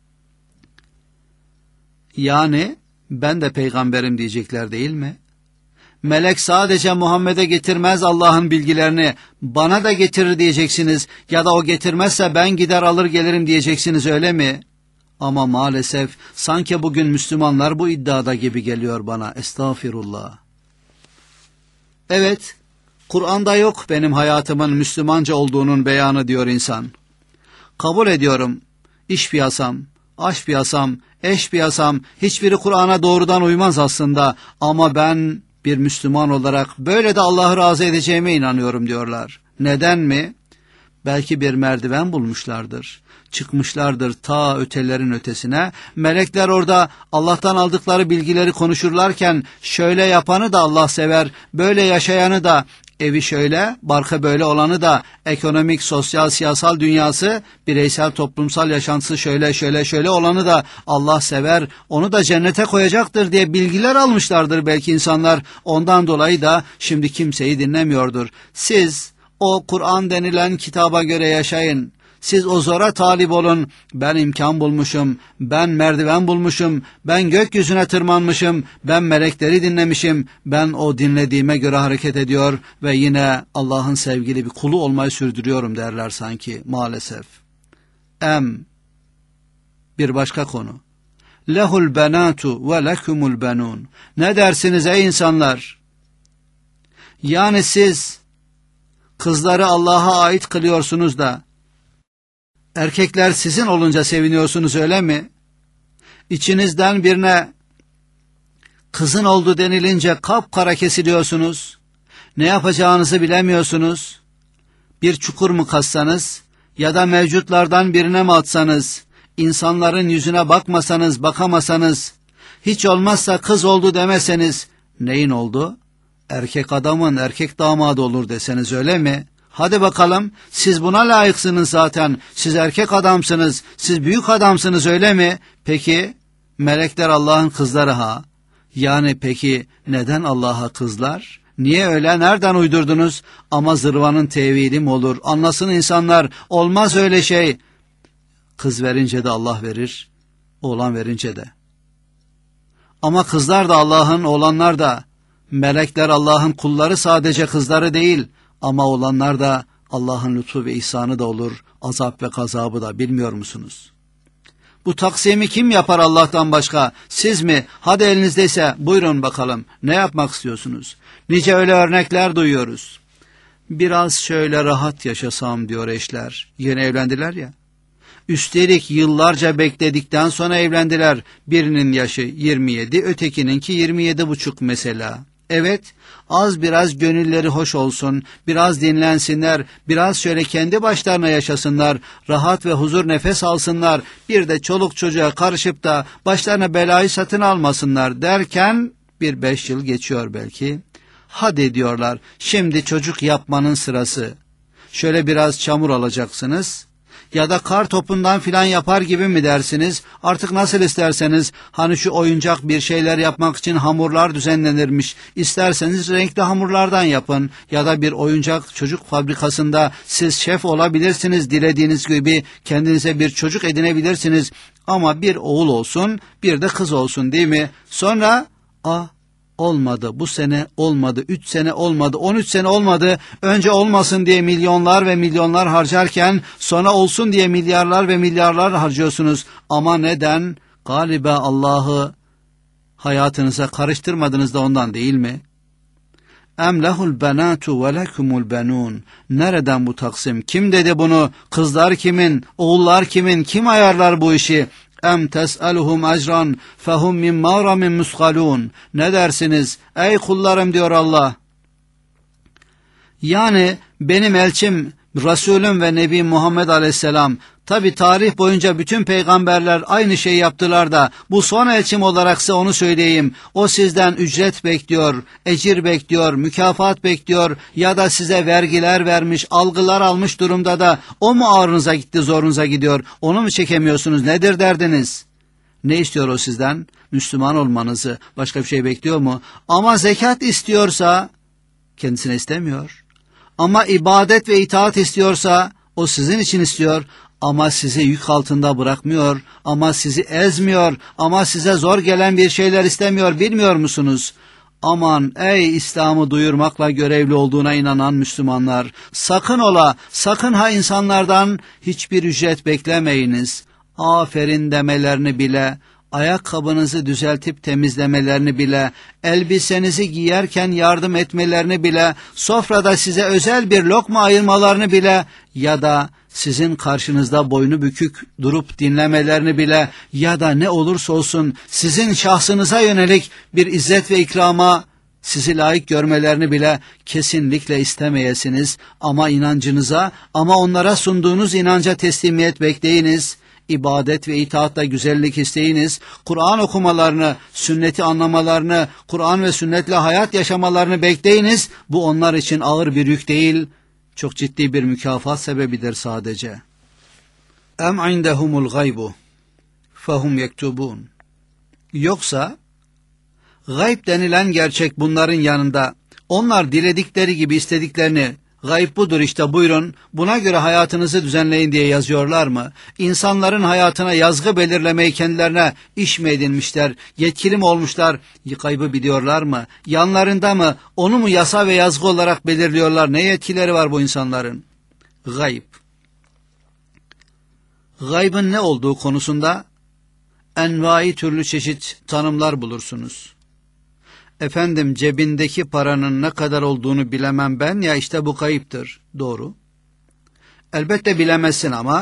Yani ben de peygamberim diyecekler, değil mi? Melek sadece Muhammed'e getirmez Allah'ın bilgilerini, bana da getirir diyeceksiniz, ya da o getirmezse ben gider alır gelirim diyeceksiniz, öyle mi? Ama maalesef sanki bugün Müslümanlar bu iddiada gibi geliyor bana. Estağfirullah. Evet, Kur'an'da yok benim hayatımın Müslümanca olduğunun beyanı diyor insan. Kabul ediyorum, iş piyasam, aş piyasam, eş piyasam, hiçbiri Kur'an'a doğrudan uymaz aslında, ama ben bir Müslüman olarak böyle de Allah'ı razı edeceğime inanıyorum diyorlar. Neden mi? Belki bir merdiven bulmuşlardır. Çıkmışlardır ta ötelerin ötesine. Melekler orada Allah'tan aldıkları bilgileri konuşurlarken, şöyle yapanı da Allah sever, böyle yaşayanı da, evi şöyle, barkı böyle olanı da, ekonomik, sosyal, siyasal dünyası, bireysel, toplumsal yaşantısı şöyle şöyle şöyle olanı da Allah sever, onu da cennete koyacaktır diye bilgiler almışlardır belki insanlar. Ondan dolayı da şimdi kimseyi dinlemiyordur. Siz o Kur'an denilen kitaba göre yaşayın. Siz o zora talip olun. Ben imkan bulmuşum, ben merdiven bulmuşum, ben gökyüzüne tırmanmışım, ben melekleri dinlemişim, ben o dinlediğime göre hareket ediyor ve yine Allah'ın sevgili bir kulu olmayı sürdürüyorum derler sanki, maalesef. Em, bir başka konu. Lehul benatu ve lekumul benun. Ne dersiniz ey insanlar? Yani siz kızları Allah'a ait kılıyorsunuz da, Erkekler sizin olunca seviniyorsunuz, öyle mi? İçinizden birine kızın oldu denilince kapkara kesiliyorsunuz. Ne yapacağınızı bilemiyorsunuz. Bir çukur mu kazsanız ya da mevcutlardan birine mi atsanız, insanların yüzüne bakmasanız, bakamasanız, hiç olmazsa kız oldu demeseniz, neyin oldu? Erkek adamın erkek damadı olur deseniz, öyle mi? Hadi bakalım, siz buna layıksınız zaten, siz erkek adamsınız, siz büyük adamsınız, öyle mi? Peki, melekler Allah'ın kızları ha? Yani peki neden Allah'a kızlar? Niye öyle? Nereden uydurdunuz? Ama zırvanın tevili mi olur? Anlasın insanlar, olmaz öyle şey. Kız verince de Allah verir, oğlan verince de. Ama kızlar da Allah'ın, oğlanlar da. Melekler Allah'ın kulları, sadece kızları değil. Ama oğlanlar da Allah'ın lütfu ve ihsanı da olur, azap ve gazabı da, bilmiyor musunuz? Bu taksimi kim yapar Allah'tan başka? Siz mi? Hadi elinizdeyse buyurun bakalım. Ne yapmak istiyorsunuz? Nice öyle örnekler duyuyoruz. Biraz şöyle rahat yaşasam diyor eşler. Yeni evlendiler ya. Üstelik yıllarca bekledikten sonra evlendiler. Birinin yaşı yirmi yedi, ötekininki yirmi yedi buçuk mesela. Evet, az biraz gönülleri hoş olsun, biraz dinlensinler, biraz şöyle kendi başlarına yaşasınlar, rahat ve huzur nefes alsınlar, bir de çoluk çocuğa karışıp da başlarına belayı satın almasınlar derken bir beş yıl geçiyor belki. Hadi diyorlar, şimdi çocuk yapmanın sırası. Şöyle biraz çamur alacaksınız. Ya da kar topundan filan yapar gibi mi dersiniz? Artık nasıl isterseniz, hani şu oyuncak bir şeyler yapmak için hamurlar düzenlenirmiş. İsterseniz renkli hamurlardan yapın. Ya da bir oyuncak çocuk fabrikasında siz şef olabilirsiniz. Dilediğiniz gibi kendinize bir çocuk edinebilirsiniz. Ama bir oğul olsun, bir de kız olsun, değil mi? Sonra, a olmadı, bu sene olmadı, üç sene olmadı, on üç sene olmadı. Önce olmasın diye milyonlar ve milyonlar harcarken sonra olsun diye milyarlar ve milyarlar harcıyorsunuz. Ama neden? Galiba Allah'ı hayatınıza karıştırmadınız da ondan, değil mi? Em lehul benatu ve lekumul benun. Nereden bu taksim? Kim dedi bunu? Kızlar kimin? Oğullar kimin? Kim ayarlar bu işi? Em tes'eluhum ecran fehum min mağramin musgalun. Ne dersiniz ey kullarım diyor Allah. Yani benim elçim, Resulüm ve Nebi Muhammed Aleyhisselam, tabi tarih boyunca bütün peygamberler aynı şeyi yaptılar da bu son elçim olaraksa onu söyleyeyim. O sizden ücret bekliyor, ecir bekliyor, mükafat bekliyor ya da size vergiler vermiş, algılar almış durumda da o mu ağrınıza gitti, zorunuza gidiyor? Onu mu çekemiyorsunuz? Nedir derdiniz? Ne istiyor o sizden? Müslüman olmanızı. Başka bir şey bekliyor mu? Ama zekat istiyorsa kendisine istemiyor. Ama ibadet ve itaat istiyorsa o sizin için istiyor. Ama sizi yük altında bırakmıyor, ama sizi ezmiyor, ama size zor gelen bir şeyler istemiyor, bilmiyor musunuz? Aman ey İslam'ı duyurmakla görevli olduğuna inanan Müslümanlar, sakın ola, sakın ha insanlardan hiçbir ücret beklemeyiniz. Aferin demelerini bile, ayakkabınızı düzeltip temizlemelerini bile, elbisenizi giyerken yardım etmelerini bile, sofrada size özel bir lokma ayırmalarını bile ya da sizin karşınızda boynu bükük durup dinlemelerini bile ya da ne olursa olsun sizin şahsınıza yönelik bir izzet ve ikrama sizi layık görmelerini bile kesinlikle istemeyesiniz. Ama inancınıza, ama onlara sunduğunuz inanca teslimiyet bekleyiniz. İbadet ve itaatla güzellik isteyiniz. Kur'an okumalarını, sünneti anlamalarını, Kur'an ve sünnetle hayat yaşamalarını bekleyiniz. Bu onlar için ağır bir yük değil, çok ciddi bir mükafat sebebidir sadece. Em indehumul gaybu fehum yektubun. Yoksa gayb denilen gerçek bunların yanında. Onlar diledikleri gibi istediklerini, gayb budur işte buyurun, buna göre hayatınızı düzenleyin diye yazıyorlar mı? İnsanların hayatına yazgı belirlemeyi kendilerine iş mi edinmişler? Yetkili mi olmuşlar? Gaybı biliyorlar mı? Yanlarında mı? Onu mu yasa ve yazgı olarak belirliyorlar? Ne yetkileri var bu insanların? Gayb. Gaybın ne olduğu konusunda envai türlü çeşit tanımlar bulursunuz. Efendim cebindeki paranın ne kadar olduğunu bilemem ben, ya işte bu kayıptır. Doğru. Elbette bilemezsin ama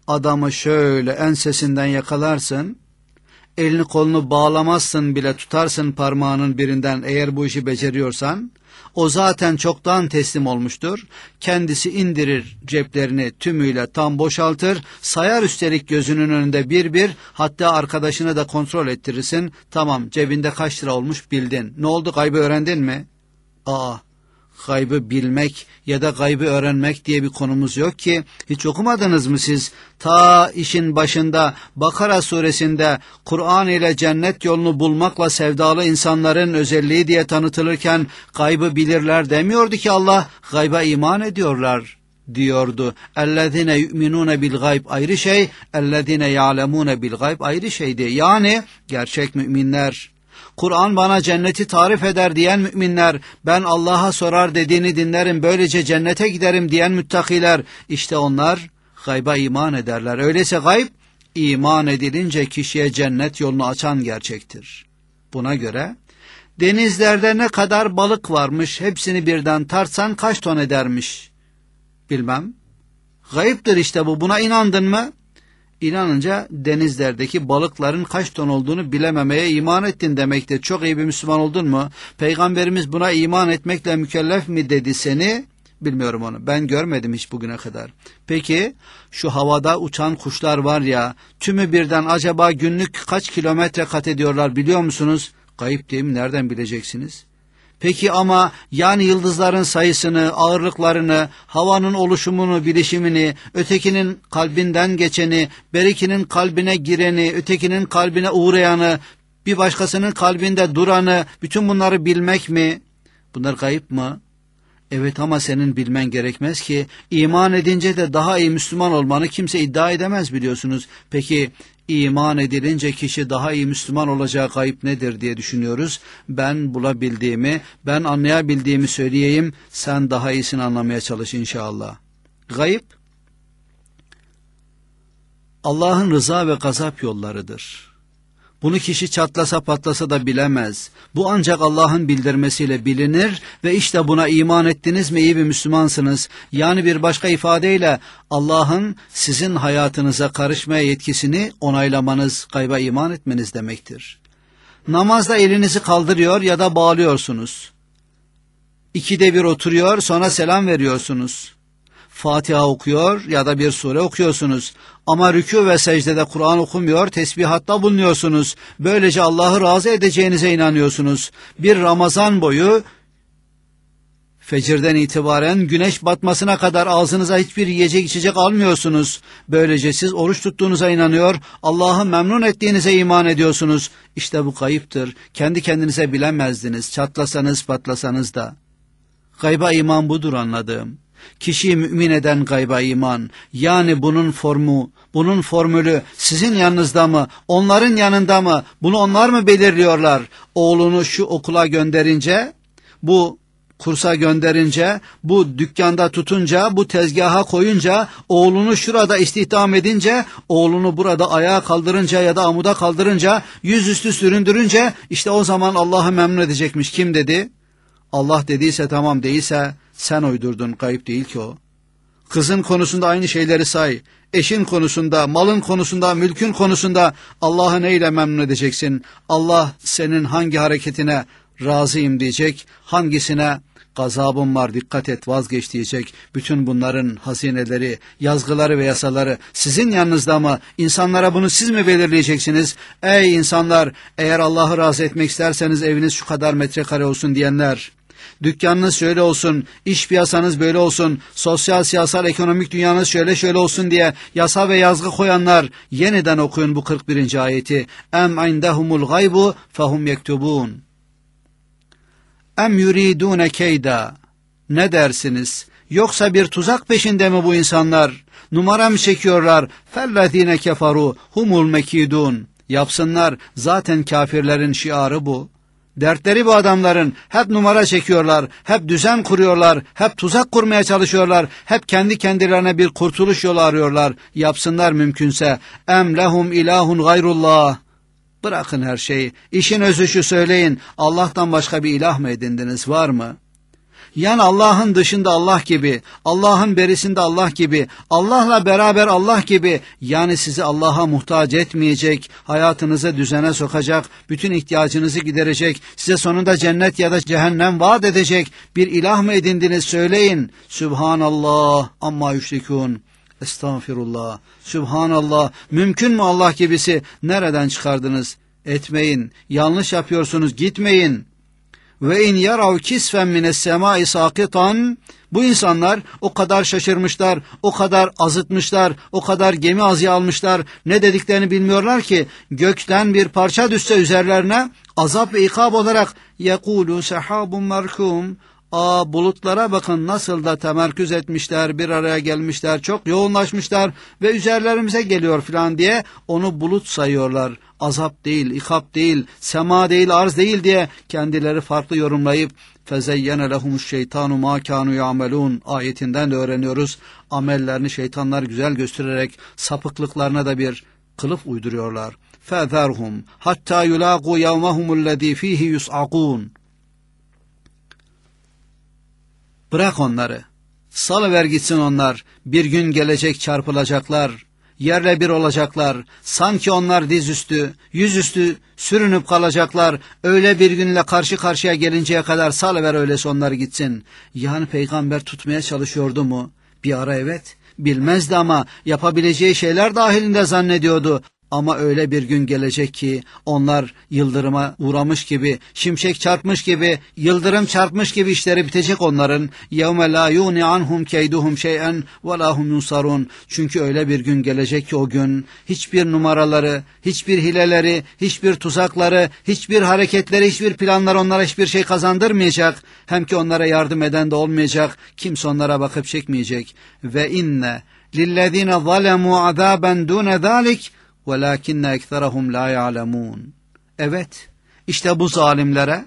adamı şöyle ensesinden yakalarsın, elini kolunu bağlamazsın bile, tutarsın parmağının birinden, eğer bu işi beceriyorsan, o zaten çoktan teslim olmuştur. Kendisi indirir ceplerini tümüyle tam boşaltır, sayar üstelik gözünün önünde bir bir, hatta arkadaşını da kontrol ettirirsin. Tamam, cebinde kaç lira olmuş bildin. Ne oldu, gaybı öğrendin mi? Aa, gaybı bilmek ya da gaybı öğrenmek diye bir konumuz yok ki. Hiç okumadınız mı siz? Ta işin başında Bakara suresinde Kur'an ile cennet yolunu bulmakla sevdalı insanların özelliği diye tanıtılırken gaybı bilirler demiyordu ki Allah, gayba iman ediyorlar diyordu. اَلَّذِينَ يُؤْمِنُونَ بِالْغَيْبِ ayrı şey, اَلَّذِينَ يَعْلَمُونَ بِالْغَيْبِ ayrı şeydi. Yani gerçek müminler, Kur'an bana cenneti tarif eder diyen müminler, ben Allah'a sorar dediğini dinlerim, böylece cennete giderim diyen müttakiler, işte onlar gayba iman ederler. Öyleyse gayb, iman edilince kişiye cennet yolunu açan gerçektir. Buna göre denizlerde ne kadar balık varmış, hepsini birden tartsan kaç ton edermiş? Bilmem. Gayiptir işte bu. Buna inandın mı? İnanınca denizlerdeki balıkların kaç ton olduğunu bilememeye iman ettin demektir. Çok iyi bir Müslüman oldun mu? Peygamberimiz buna iman etmekle mükellef mi dedi seni? Bilmiyorum onu. Ben görmedim hiç bugüne kadar. Peki şu havada uçan kuşlar var ya, tümü birden acaba günlük kaç kilometre kat ediyorlar biliyor musunuz? Gayip değil mi? Nereden bileceksiniz? Peki ama yani yıldızların sayısını, ağırlıklarını, havanın oluşumunu, bilişimini, ötekinin kalbinden geçeni, berikinin kalbine gireni, ötekinin kalbine uğrayanı, bir başkasının kalbinde duranı, bütün bunları bilmek mi? Bunlar gayip mı? Evet, ama senin bilmen gerekmez ki. İman edince de daha iyi Müslüman olmanı kimse iddia edemez biliyorsunuz. Peki iman edilince kişi daha iyi Müslüman olacağı gayb nedir diye düşünüyoruz. Ben bulabildiğimi, ben anlayabildiğimi söyleyeyim, sen daha iyisini anlamaya çalış inşallah. Gayb, Allah'ın rıza ve gazap yollarıdır. Bunu kişi çatlasa patlasa da bilemez. Bu ancak Allah'ın bildirmesiyle bilinir ve işte buna iman ettiniz mi iyi bir Müslümansınız. Yani bir başka ifadeyle Allah'ın sizin hayatınıza karışmaya yetkisini onaylamanız, gayba iman etmeniz demektir. Namazda elinizi kaldırıyor ya da bağlıyorsunuz. İkide bir oturuyor, sonra selam veriyorsunuz. Fatiha okuyor ya da bir sure okuyorsunuz. Ama rükû ve secdede Kur'an okumuyor, tesbihatta bulunuyorsunuz. Böylece Allah'ı razı edeceğinize inanıyorsunuz. Bir Ramazan boyu fecirden itibaren güneş batmasına kadar ağzınıza hiçbir yiyecek içecek almıyorsunuz. Böylece siz oruç tuttuğunuza inanıyor, Allah'ı memnun ettiğinize iman ediyorsunuz. İşte bu kayıptır. Kendi kendinize bilemezdiniz, çatlasanız patlasanız da. Gayba iman budur anladığım. Kişiyi mümin eden gayba iman, yani bunun formu, bunun formülü sizin yanınızda mı, onların yanında mı, bunu onlar mı belirliyorlar? Oğlunu şu okula gönderince, bu kursa gönderince, bu dükkanda tutunca, bu tezgaha koyunca, oğlunu şurada istihdam edince, oğlunu burada ayağa kaldırınca ya da amuda kaldırınca, yüzüstü süründürünce, işte o zaman Allah'ı memnun edecekmiş. Kim dedi? Allah dediyse tamam, değilse sen uydurdun, kayıp değil ki o. Kızın konusunda aynı şeyleri say. Eşin konusunda, malın konusunda, mülkün konusunda Allah'ı neyle memnun edeceksin? Allah senin hangi hareketine razıyım diyecek, hangisine gazabım var dikkat et vazgeç diyecek. Bütün bunların hazineleri, yazgıları ve yasaları sizin yanınızda mı? İnsanlara bunu siz mi belirleyeceksiniz? Ey insanlar, eğer Allah'ı razı etmek isterseniz eviniz şu kadar metrekare olsun diyenler, dükkanınız şöyle olsun, iş piyasanız böyle olsun, sosyal, siyasal, ekonomik dünyanız şöyle şöyle olsun diye yasa ve yazgı koyanlar, yeniden okuyun bu kırk birinci ayeti. Em indehumul gaybu fehum yektubun. Em yuridune keyda. Ne dersiniz? Yoksa bir tuzak peşinde mi bu insanlar? Numara mı çekiyorlar? Fellezine keferu humul mekidun. Yapsınlar, zaten kafirlerin şiarı bu. Dertleri bu adamların, hep numara çekiyorlar, hep düzen kuruyorlar, hep tuzak kurmaya çalışıyorlar, hep kendi kendilerine bir kurtuluş yolu arıyorlar. Yapsınlar mümkünse. Em lehum ilahun gayrullah. Bırakın her şeyi. İşin özü şu, söyleyin. Allah'tan başka bir ilah mı edindiniz, var mı? Yani Allah'ın dışında Allah gibi, Allah'ın berisinde Allah gibi, Allah'la beraber Allah gibi, yani sizi Allah'a muhtaç etmeyecek, hayatınızı düzene sokacak, bütün ihtiyacınızı giderecek, size sonunda cennet ya da cehennem vaat edecek bir ilah mı edindiniz söyleyin. Sübhanallah amma yüşrikûn. Estağfirullah. Sübhanallah. Mümkün mü Allah gibisi? Nereden çıkardınız? Etmeyin. Yanlış yapıyorsunuz. Gitmeyin. Ve in yarav kisfen mines semai sakitan, bu insanlar o kadar şaşırmışlar, o kadar azıtmışlar, o kadar gemi azıya almışlar, ne dediklerini bilmiyorlar ki, gökten bir parça düşse üzerlerine azap ve ikab olarak yekulu sehabun merkum, aa bulutlara bakın nasıl da temerküz etmişler, bir araya gelmişler, çok yoğunlaşmışlar ve üzerlerimize geliyor filan diye onu bulut sayıyorlar. Azap değil, ikab değil, sema değil, arz değil diye kendileri farklı yorumlayıp fezeyyene lehumuş şeytanu ma kanu yamelun ayetinden de öğreniyoruz. Amellerini şeytanlar güzel göstererek sapıklıklarına da bir kılıf uyduruyorlar. Fezerhum hatta yulagu yevmehumullezî fihi yus'akûn. Bırak onları, salıver gitsin onlar, bir gün gelecek çarpılacaklar, yerle bir olacaklar, sanki onlar dizüstü, yüzüstü sürünüp kalacaklar, öyle bir günle karşı karşıya gelinceye kadar salıver öyleyse onları gitsin. Yani peygamber tutmaya çalışıyordu mu? Bir ara evet, bilmezdi ama yapabileceği şeyler dahilinde zannediyordu. Ama öyle bir gün gelecek ki onlar yıldırıma uğramış gibi, şimşek çarpmış gibi, yıldırım çarpmış gibi işleri bitecek onların. يَوْمَ لَا يُغْنِ عَنْهُمْ كَيْدُهُمْ شَيْئًا وَلَا هُمْ يُنْصَرُونَ. Çünkü öyle bir gün gelecek ki o gün hiçbir numaraları, hiçbir hileleri, hiçbir tuzakları, hiçbir hareketleri, hiçbir planlar onlara hiçbir şey kazandırmayacak. Hem ki onlara yardım eden de olmayacak. Kimse onlara bakıp çekmeyecek. Ve inne lillezine zalemu azaben dune zalik وَلَاكِنَّ اَكْثَرَهُمْ لَا يَعْلَمُونَ. Evet, işte bu zalimlere,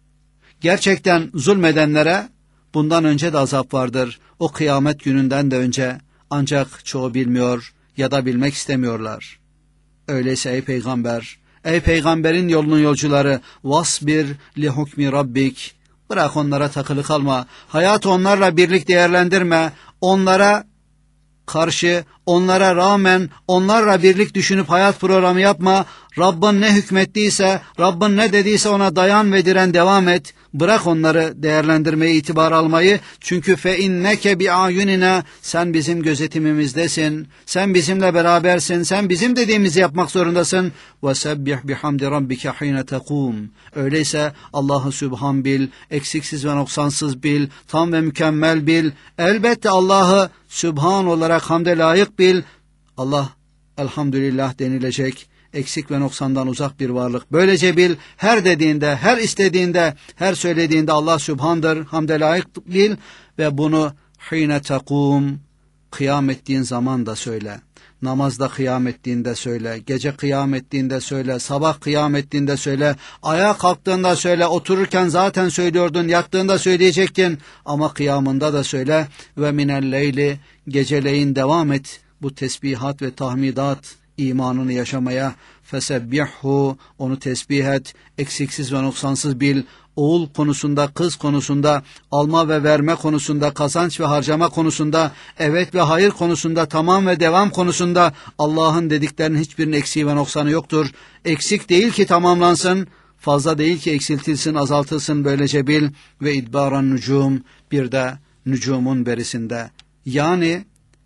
gerçekten zulmedenlere bundan önce de azap vardır. O kıyamet gününden de önce, ancak çoğu bilmiyor ya da bilmek istemiyorlar. Öyleyse ey peygamber, ey peygamberin yolunun yolcuları, vasbir li hukmi rabbik. Bırak onlara takılı kalma, hayatı onlarla birlik değerlendirme, onlara karşı, onlara rağmen, onlarla birlik düşünüp hayat programı yapma. Rabbin ne hükmettiyse, Rabbin ne dediyse ona dayan ve diren, devam et. Bırak onları değerlendirmeyi, itibar almayı. Çünkü fe inneke bi ayunina, sen bizim gözetimimizdesin. Sen bizimle berabersin. Sen bizim dediğimizi yapmak zorundasın. Ve sebbih bihamdi rabbike hine tekum. Öyleyse Allah'ı sübhan bil, eksiksiz ve noksansız bil, tam ve mükemmel bil. Elbette Allah'ı sübhan olarak hamde layık bil. Allah elhamdülillah denilecek, eksik ve noksandan uzak bir varlık. Böylece bil, her dediğinde, her istediğinde, her söylediğinde Allah sübhandır, hamde layık bil ve bunu hine tekum, kıyam ettiğin zaman da söyle. Namazda kıyam ettiğinde söyle, gece kıyam ettiğinde söyle, sabah kıyam ettiğinde söyle, ayağa kalktığında söyle, otururken zaten söylüyordun, yattığında söyleyecektin ama kıyamında da söyle. Ve minel leyli, geceleyin devam et bu tesbihat ve tahmidat imanını yaşamaya. Fesebbihhu, onu tesbih et, eksiksiz ve noksansız bil. Oğul konusunda, kız konusunda, alma ve verme konusunda, kazanç ve harcama konusunda, evet ve hayır konusunda, tamam ve devam konusunda Allah'ın dediklerinin hiçbirinin eksiği ve noksanı yoktur. Eksik değil ki tamamlansın, fazla değil ki eksiltilsin, azaltılsın, böylece bil. Ve idbaran nucum, bir de nücumun berisinde. Yani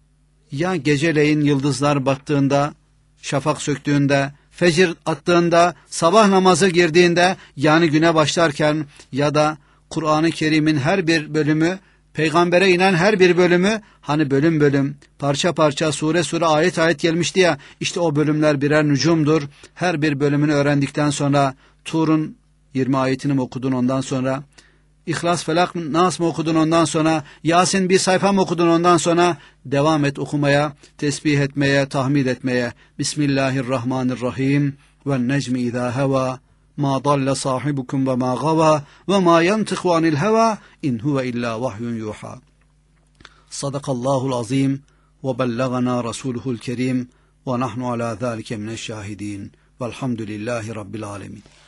ya geceleyin yıldızlar battığında, şafak söktüğünde, fecir attığında, sabah namazı girdiğinde, yani güne başlarken ya da Kur'an-ı Kerim'in her bir bölümü, peygambere inen her bir bölümü, hani bölüm bölüm, parça parça, sure sure, ayet ayet gelmişti ya, işte o bölümler birer nücumdur. Her bir bölümünü öğrendikten sonra, Tur'un yirmi ayetini mi okudun ondan sonra, İhlas, Felak, Nas mı okudun ondan sonra, Yasin bir sayfa mı okudun ondan sonra, devam et okumaya, tesbih etmeye, tahmid etmeye. Bismillahirrahmanirrahim. Ve necmi izâ heva, ma dalle sahibukum ve ma gava, ve ma yantıku anil heva, in huve illa vahyun yuha. Sadakallahul azim, ve bellagana rasuluhul kerim, ve nahnu ala zâlike mineşşâhidîn. Velhamdülillahi rabbil alemin.